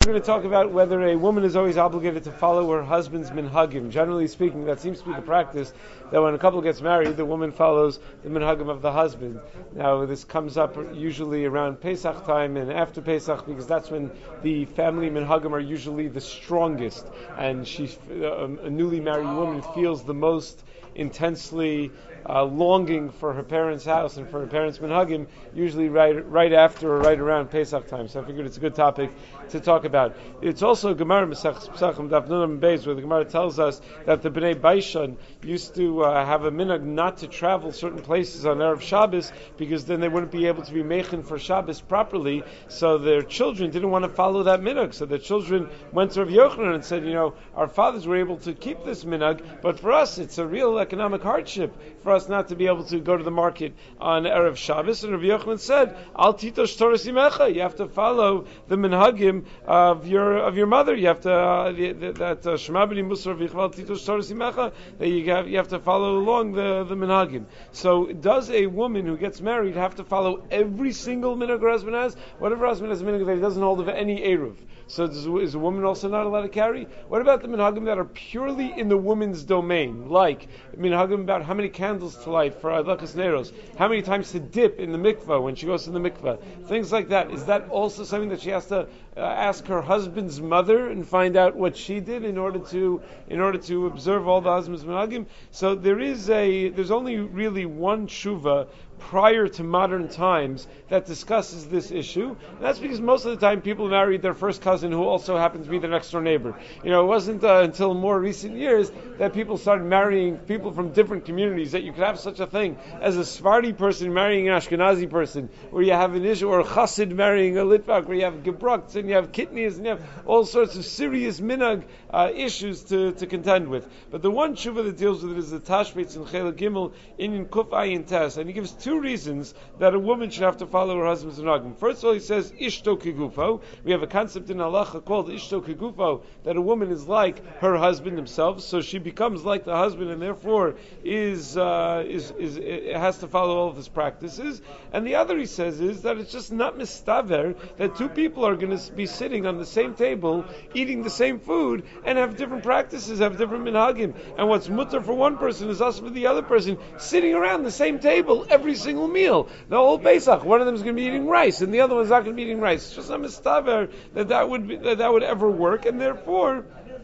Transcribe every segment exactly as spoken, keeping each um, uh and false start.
going to talk about whether a woman is always obligated to follow her husband's minhagim. Generally speaking, that seems to be the practice, that when a couple gets married, the woman follows the minhagim of the husband. Now, this comes up usually around Pesach time and after Pesach, because that's when the family minhagim are usually the strongest, and she, a newly married woman feels the most intensely uh, longing for her parents' house and for her parents' minhagim, usually right right after or right around Pesach time. So I figured it's a good topic to talk about. It's also Gemara Mesach Pesachim Daf Nunam Beis, where the Gemara tells us that the Bnei Baishan used to uh, have a minhag not to travel certain places on Erev Shabbos, because then they wouldn't be able to be meichen for Shabbos properly. So their children didn't want to follow that minhag. So their children went to Rav Yochanan and said, you know, our fathers were able to keep this minhag, but for us it's a real economic hardship for us not to be able to go to the market on Erev Shabbos. And Rav Yochanan said, Al titosh Torah simecha, you have to follow the minhagim of your of your mother. You have to uh, the, the, that Shema b'ni Musar v'yichval titosh Torah simecha, that you have you have to follow along the the minhagim. So does a woman who gets married have to follow every single minhag her husband has? Whatever husband has a minhag that he doesn't hold of any eruv. So does, is a woman also not allowed to carry? What about the minhagim that are purely in the woman's domain, like minhagim about how many candles to light for adlakas neros, how many times to dip in the mikvah when she goes to the mikvah, things like that? Is that also something that she has to uh, ask her husband's mother and find out what she did in order to in order to observe all the husband's minhagim? So there is a there's only really one tshuva prior to modern times that discusses this issue. And that's because most of the time people married their first cousin who also happens to be their next door neighbor. You know, it wasn't uh, until more recent years that people started marrying people from different communities, that you could have such a thing as a Sephardi person marrying an Ashkenazi person, where you have an issue, or a Chassid marrying a Litvak, where you have Gebrukts and you have Kitnias and you have all sorts of serious minhag uh, issues to, to contend with. But the one tshuva that deals with it is the Tashbetz in Chela Gimel in Kuf Ayin Tes, and he gives two reasons that a woman should have to follow her husband's minhagim. First of all, he says ishto kigufo. We have a concept in halacha called ishto kigufo, that a woman is like her husband himself, so she becomes like the husband, and therefore is uh, is is it has to follow all of his practices. And the other, he says, is that it's just not mistaver that two people are going to be sitting on the same table, eating the same food, and have different practices, have different minhagim. And what's mutter for one person is also for the other person, sitting around the same table every single meal. The whole Pesach, one of them is going to be eating rice, and the other one's not going to be eating rice. It's just not mistaver that that would be, that that would ever work, and therefore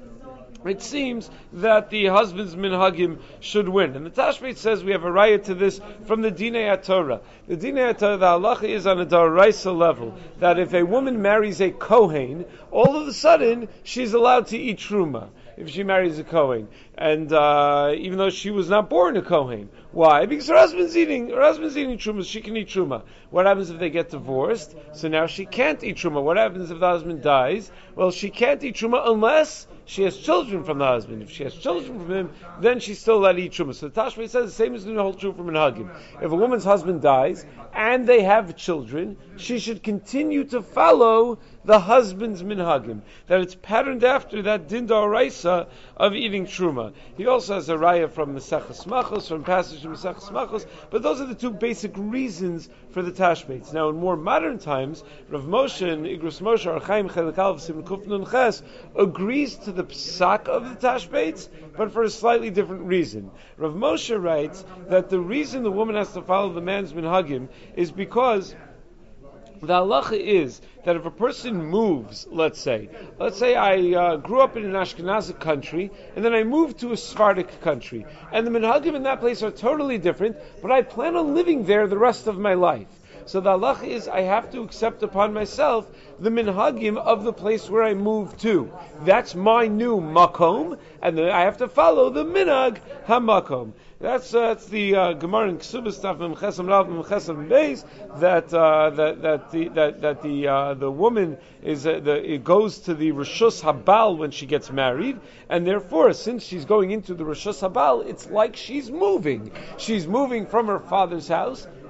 it seems that the husband's minhagim should win. And the Tashbetz says we have a raya to this from the Dinei HaTorah. The Dinei HaTorah, the halacha is on a daraisa level, that if a woman marries a Kohen, all of a sudden she's allowed to eat truma if she marries a Kohen, and uh, even though she was not born a Kohen. Why? Because her husband's eating her husband's eating truma, she can eat truma. What happens if they get divorced? So now she can't eat truma. What happens if the husband dies? Well, she can't eat truma unless she has children from the husband. If she has children from him, then she's still allowed to eat truma. So the Tashbetz says the same is going to hold true for minhagim. If a woman's husband dies and they have children, she should continue to follow the husband's minhagim, that it's patterned after that din d'oraisa of eating truma. He also has a raya from Maseches Machos, from passage from Maseches Machos, but those are the two basic reasons for the Tashbetz. Now, in more modern times, Rav Moshe and Igros Moshe Archaim Chelek Aleph Siman Kuf Nun Ches agrees to the psak of the Tashbetz, but for a slightly different reason. Rav Moshe writes that the reason the woman has to follow the man's minhagim is because the halacha is that if a person moves, let's say, let's say I uh, grew up in an Ashkenazic country, and then I moved to a Sephardic country, and the minhagim in that place are totally different, but I plan on living there the rest of my life. So the halacha is I have to accept upon myself the minhagim of the place where I moved to. That's my new makom, and then I have to follow the minhag hamakom. That's uh, that's the uh, Gemara in Ksubas Taf Memchesam Rav Memchesam Beis that uh, that that the that that the uh, the woman is uh, the it goes to the Rishus Habal when she gets married, and therefore since she's going into the Rishus Habal, it's like she's moving. She's moving from her father's house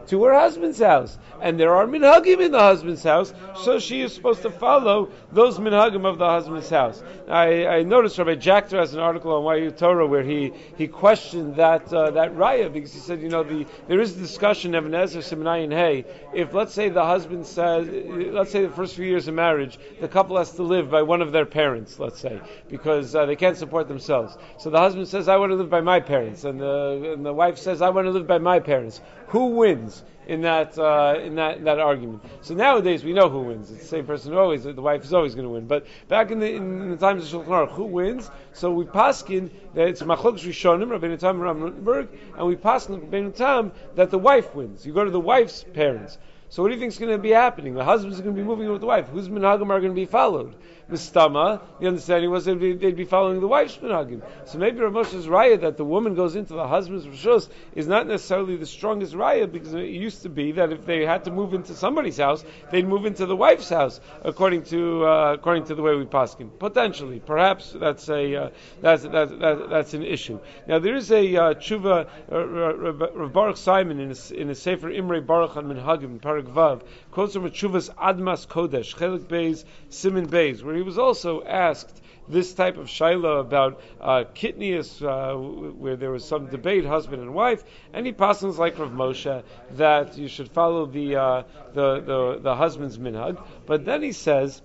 to her husband's house, and there are minhagim in the husband's house, so she is supposed to follow those minhagim of the husband's house. I, I noticed Rabbi Jackter has an article on Y U Torah where he, he questioned that uh, that raya, because he said, you know, the there is a discussion of Ebenezer Simenayin Hey, if let's say the husband says, let's say the first few years of marriage, the couple has to live by one of their parents, let's say, because uh, they can't support themselves. So the husband says, I want to live by my parents, and the, and the wife says, I want to live by my parents. Who wins in that uh, in that in that argument? So nowadays we know who wins. It's the same person who always, the wife is always going to win. But back in the in the times of Shulchan Aruch, who wins? So we paskin that it's Machlokes Rishonim, Rabbeinu Tam and Ramberg, and we paskin Rabbeinu Tam that the wife wins. You go to the wife's parents. So what do you think is going to be happening? The husband's going to be moving with the wife. Whose minhagim are going to be followed? Mistama, the understanding was they'd be, they'd be following the wife's minhagim. So maybe Rav Moshe's raya that the woman goes into the husband's rishus is not necessarily the strongest raya, because it used to be that if they had to move into somebody's house, they'd move into the wife's house, according to uh, according to the way we paskin. Potentially, perhaps that's a uh, that's that's that, that's an issue. Now there is a uh, tshuva uh, Rav Baruch Simon in a, in a sefer Imrei Baruch on Minhagim Parak Vav quotes from a tshuva's Admas Kodesh Chelik Beis Simin Beis, where he was also asked this type of shaila about uh, kitnius, uh, where there was some debate, husband and wife, and he passes like Rav Moshe that you should follow the uh, the, the the husband's minhag. But then he says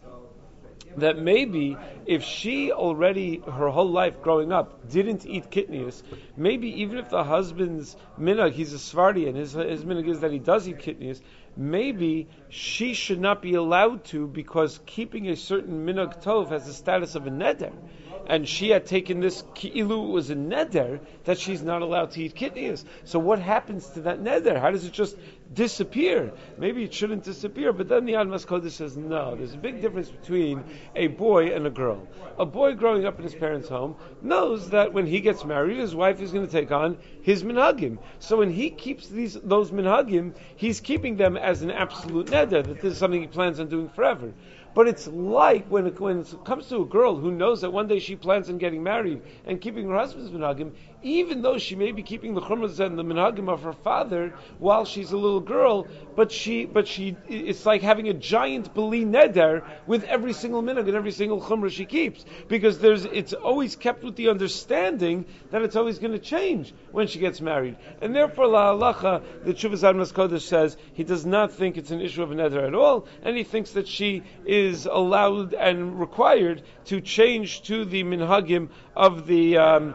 that maybe if she already, her whole life growing up, didn't eat kitnius, maybe even if the husband's minhag, he's a Sephardi, and his, his minhag is that he does eat kitnius, maybe she should not be allowed to, because keeping a certain minhag tov has the status of a neder. And she had taken this ki'ilu was a neder that she's not allowed to eat kitnius. So what happens to that neder? How does it just disappear? Maybe it shouldn't disappear, but then the Admas Kodesh says no. There's a big difference between a boy and a girl. A boy growing up in his parents' home knows that when he gets married, his wife is going to take on his minhagim. So when he keeps these those minhagim, he's keeping them as an absolute neder, that this is something he plans on doing forever. But it's like when it, when it comes to a girl who knows that one day she plans on getting married and keeping her husband's minhagim, even though she may be keeping the chumras and the minhagim of her father while she's a little girl, but she, but she, it's like having a giant beli neder with every single minhag and every single chumrah she keeps, because there's, it's always kept with the understanding that it's always going to change when she gets married, and therefore la halacha, the Tshuvas Admas Kodesh says he does not think it's an issue of a neder at all, and he thinks that she is allowed and required to change to the minhagim of the um,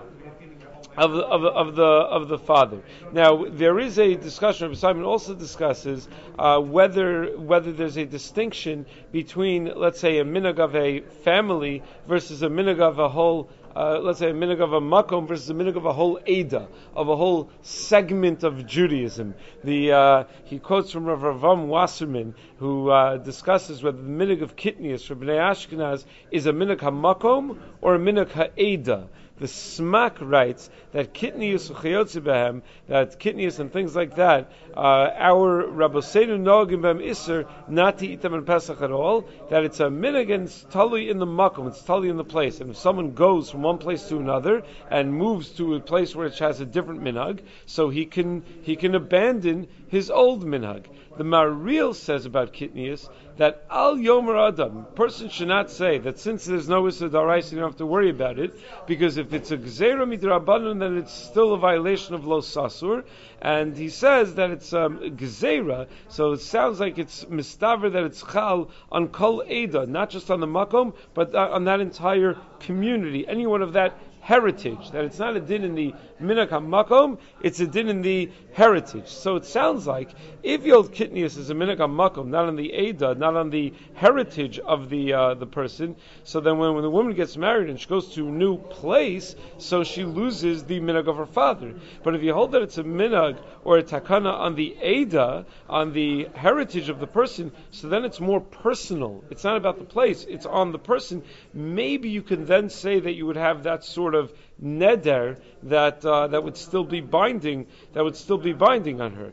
Of the, of, the, of the of the father. Now there is a discussion. Rabbi Simon also discusses uh, whether whether there's a distinction between, let's say, a minhag of a family versus a minhag of a whole. Uh, let's say a minhag of a makom versus a minhag of a whole Ada, of a whole segment of Judaism. The uh, he quotes from Rav Ravam Wasserman, who uh, discusses whether the minhag of kitnius for Bnei Ashkenaz is a minhag hamakom or a minhag ha'eda. The Smak writes that kitnius uchayotze behem, that kitnius and things like that, uh, our Rabboseinu nogim behem iser not to eat them in Pesach at all. That it's a minhag and it's totally in the makom, it's totally in the place. And if someone goes from one place to another and moves to a place where it has a different minhag, so he can he can abandon his old minhag. The Maril says about kitnius that al yomer adam, person should not say that since there's no issur d'oraisa, you don't have to worry about it, because if it's a gzeira midrabanan, then it's still a violation of lo sasur. And he says that it's um, gzeira, so it sounds like it's mistaver, that it's chal on kol eda, not just on the makom, but uh, on that entire community, anyone of that heritage, that it's not a din in the minhag hamakom, it's a din in the heritage. So it sounds like if Yod Kitnius is a minhag hamakom, not on the Eda, not on the heritage of the uh, the person, so then when, when the woman gets married and she goes to a new place, so she loses the minhag of her father. But if you hold that it's a minhag or a takana on the Eda, on the heritage of the person, so then it's more personal. It's not about the place, it's on the person. Maybe you can then say that you would have that sort of neder that uh, that would still be binding, that would still be binding on her.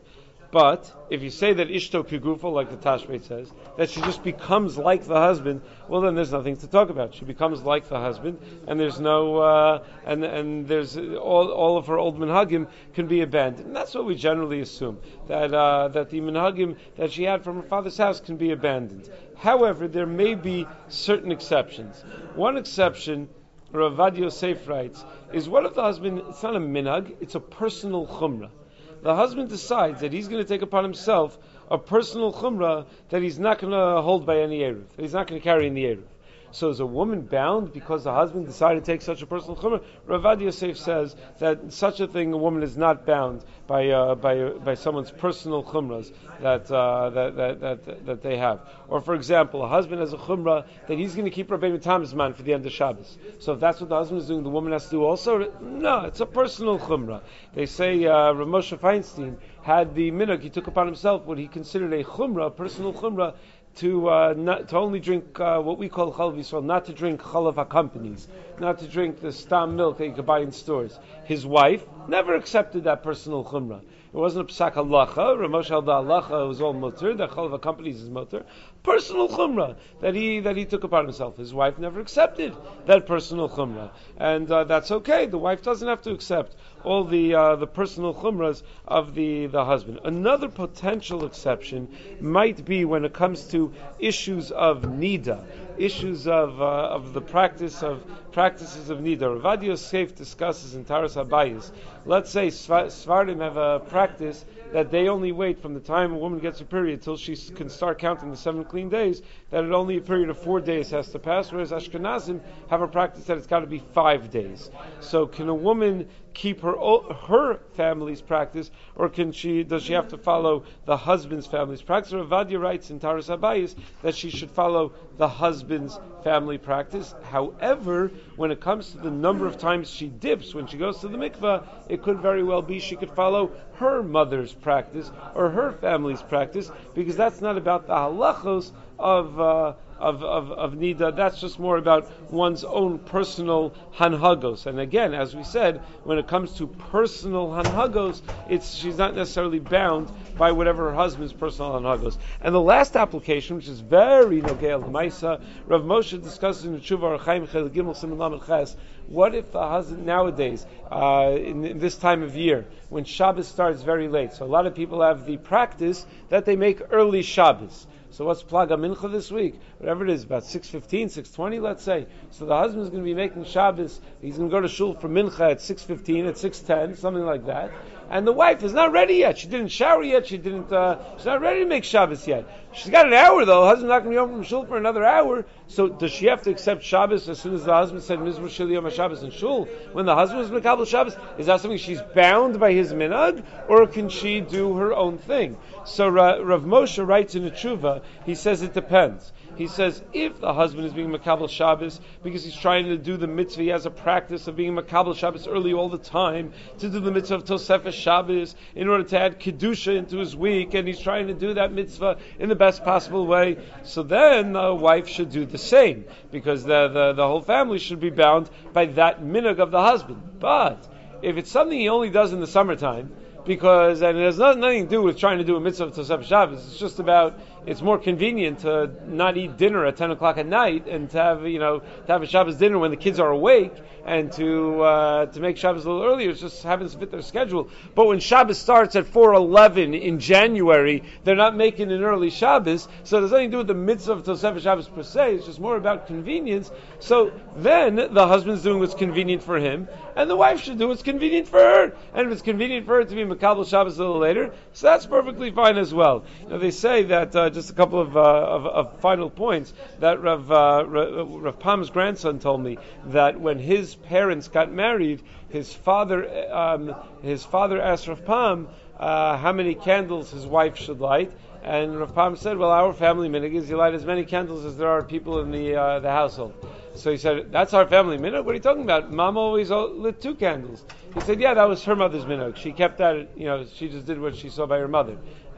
But if you say that ishto kigufo, like the Tashbeit says, that she just becomes like the husband, well then there's nothing to talk about. She becomes like the husband, and there's no uh, and and there's all all of her old minhagim can be abandoned. And that's what we generally assume, that uh, that the minhagim that she had from her father's house can be abandoned. However, there may be certain exceptions. One exception, Rav Ovadia Yosef writes, is what if the husband, it's not a minhag, it's a personal chumrah. The husband decides that he's going to take upon himself a personal chumrah that he's not going to hold by any eruv, that he's not going to carry in the eruv. So is a woman bound because the husband decided to take such a personal chumrah? Rav Ovadia Yosef says that such a thing, a woman is not bound by uh, by uh, by someone's personal chumras that, uh, that that that that they have. Or for example, a husband has a chumrah that he's going to keep Rabbeinu Tam's man for the end of Shabbos. So if that's what the husband is doing, the woman has to do also. No, it's a personal chumrah. They say uh, Rav Moshe Feinstein had the minhag he took upon himself what he considered a chumrah, a personal chumrah, to uh, not, to only drink uh, what we call chalav Yisrael, not to drink chalav companies, not to drink the stam milk that you could buy in stores. His wife never accepted that personal chumrah. It wasn't a psak halacha. Rav Moshe held the halacha, it was all mutter. The chalav companies is mutter. Personal chumrah that he that he took upon himself. His wife never accepted that personal chumrah, and uh, that's okay. The wife doesn't have to accept all the uh, the personal chumras of the, the husband. Another potential exception might be when it comes to issues of nida, issues of uh, of the practice of practices of nida. Rav Ovadia Yosef discusses in Taras Habayis. Let's say Sfardim have a practice that they only wait from the time a woman gets her period till she can start counting the seven clean days, that it only a period of four days has to pass, whereas Ashkenazim have a practice that it's got to be five days. So can a woman keep her her family's practice, or can she does she have to follow the husband's family's practice? Rav Ovadia writes in Taras Habayis that she should follow the husband's family practice. However, when it comes to the number of times she dips when she goes to the mikvah, it could very well be she could follow her mother's practice or her family's practice, because that's not about the halachos of uh, of, of of nida. That's just more about one's own personal hanhagos. And again, as we said, when it comes to personal hanhagos, it's she's not necessarily bound by whatever her husband's personal hanhagos. And the last application, which is very nogei l'maisa, Rav Moshe discusses in the Tshuva Archaim Chel Gimel Siman Lamed Ches. What if the husband nowadays, uh, in, in this time of year, when Shabbos starts very late, so a lot of people have the practice that they make early Shabbos. So what's Plaga Mincha this week? Whatever it is, about six fifteen, six twenty, let's say. So the husband's going to be making Shabbos. He's going to go to shul for Mincha at six fifteen, at six ten, something like that. And the wife is not ready yet. She didn't shower yet. She didn't. Uh, she's not ready to make Shabbos yet. She's got an hour though. The husband's not going to be home from shul for another hour. So does she have to accept Shabbos as soon as the husband said Mizvah Shili Yom HaShabbos in shul? When the husband was Mekabel Shabbos, is that something she's bound by his minhag, or can she do her own thing? So uh, Rav Moshe writes in a tshuva. He says it depends. He says if the husband is being Mekabel Shabbos because he's trying to do the mitzvah, he has a practice of being Mekabel Shabbos early all the time, to do the mitzvah of Tosefes Shabbos in order to add Kedusha into his week, and he's trying to do that mitzvah in the best possible way, so then the wife should do the same, because the, the, the whole family should be bound by that minhag of the husband. But if it's something he only does in the summertime, because, and it has nothing, nothing to do with trying to do a mitzvah of Tosefes Shabbos, it's just about, it's more convenient to not eat dinner at ten o'clock at night and to have, you know, to have a Shabbos dinner when the kids are awake, and to uh, to make Shabbos a little earlier. It just happens to fit their schedule. But when Shabbos starts at four eleven in January, they're not making an early Shabbos, so it has nothing to do with the mitzvah of Tosefes Shabbos per se. It's just more about convenience. So then the husband's doing what's convenient for him, and the wife should do what's convenient for her. And if it's convenient for her to be Mekabel Shabbos a little later, so that's perfectly fine as well. Now they say that, uh, just a couple of, uh, of, of final points, that Rav, uh, Rav, Rav Pam's grandson told me that when his parents got married, his father um, his father asked Rav Pam uh, how many candles his wife should light, and Rav Pam said, well, our family minhag is you light as many candles as there are people in the uh, the household. So he said, that's our family minhag? What are you talking about? Mom always lit two candles. He said, yeah, that was her mother's minhag. She kept that, you know, she just did what she saw by her mother.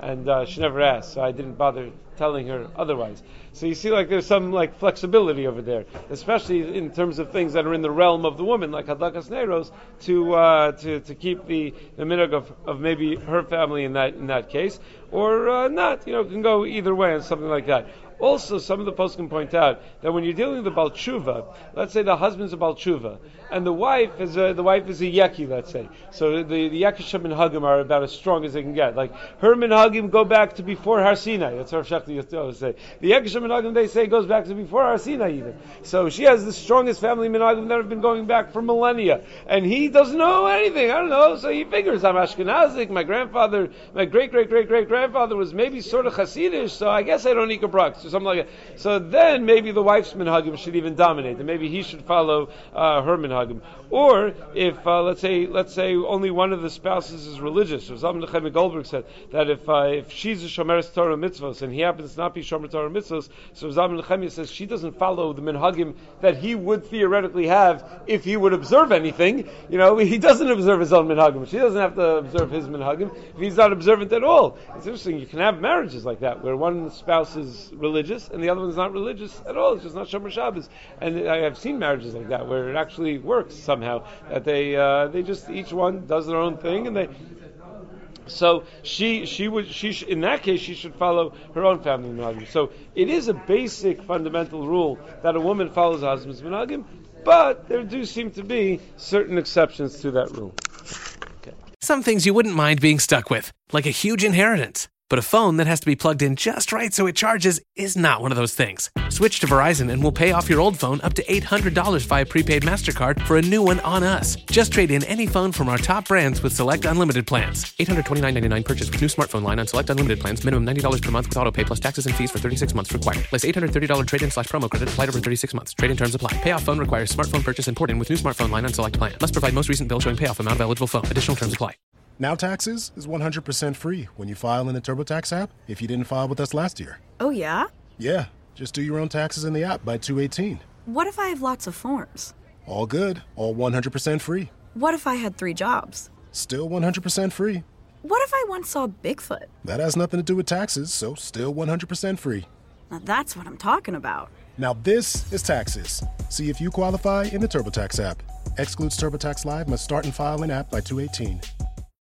and uh, she never asked, so I didn't bother telling her otherwise. So you see, like there's some like flexibility over there, especially in terms of things that are in the realm of the woman, like hadlakas neiros, to uh, to to keep the the minhag of, of maybe her family in that in that case, or uh, not. You know, it can go either way and something like that. Also, some of the posts can point out that when you're dealing with the Baal Tshuva, let's say the husband's a Baal Tshuva, and the wife is a, the wife is a Yeki, let's say. So the the Yakisha minhagim are about as strong as they can get. Like her minhagim go back to before Har Sinai. That's what Shechti used to always say. The Yakisha minhagim, they say, goes back to before Har Sinai even. So she has the strongest family minhagim that have been going back for millennia, and he doesn't know anything. I don't know. So he figures I'm Ashkenazic. My grandfather, my great great great great grandfather was maybe sort of Hasidish. So I guess I don't need Kabrak. Something like that. So then maybe the wife's minhagim should even dominate, and maybe he should follow uh, her minhagim. Or if uh, let's say let's say only one of the spouses is religious, or Zalman Nechemia Goldberg said that if uh, if she's a shomeres Torah mitzvos and he happens to not be shomer Torah mitzvos, so Zalman Nechemia says she doesn't follow the minhagim that he would theoretically have if he would observe anything. You know, he doesn't observe his own minhagim. She doesn't have to observe his minhagim if he's not observant at all. It's interesting. You can have marriages like that where one spouse is religious and the other one's not religious at all. It's just not Shomer Shabbos. And I have seen marriages like that where it actually works somehow. That they uh, they just each one does their own thing, and they. So she she would she sh- in that case she should follow her own family minhagim. So it is a basic fundamental rule that a woman follows her husband's minhagim, but there do seem to be certain exceptions to that rule. Okay. Some things you wouldn't mind being stuck with, like a huge inheritance. But a phone that has to be plugged in just right so it charges is not one of those things. Switch to Verizon and we'll pay off your old phone up to eight hundred dollars via prepaid MasterCard for a new one on us. Just trade in any phone from our top brands with select unlimited plans. eight hundred twenty-nine dollars and ninety-nine cents purchase with new smartphone line on select unlimited plans. Minimum ninety dollars per month with auto pay plus taxes and fees for thirty-six months required. Less eight hundred thirty dollars trade-in slash promo credit applied over thirty-six months. Trade-in terms apply. Payoff phone requires smartphone purchase and port-in with new smartphone line on select plan. Must provide most recent bill showing payoff amount of eligible phone. Additional terms apply. Now Taxes is one hundred percent free when you file in the TurboTax app if you didn't file with us last year. Oh, yeah? Yeah, just do your own taxes in the app by two eighteen. What if I have lots of forms? All good, all one hundred percent free. What if I had three jobs? Still one hundred percent free. What if I once saw Bigfoot? That has nothing to do with taxes, so still one hundred percent free. Now that's what I'm talking about. Now this is Taxes. See if you qualify in the TurboTax app. Excludes TurboTax Live, must start and file in app by two eighteen.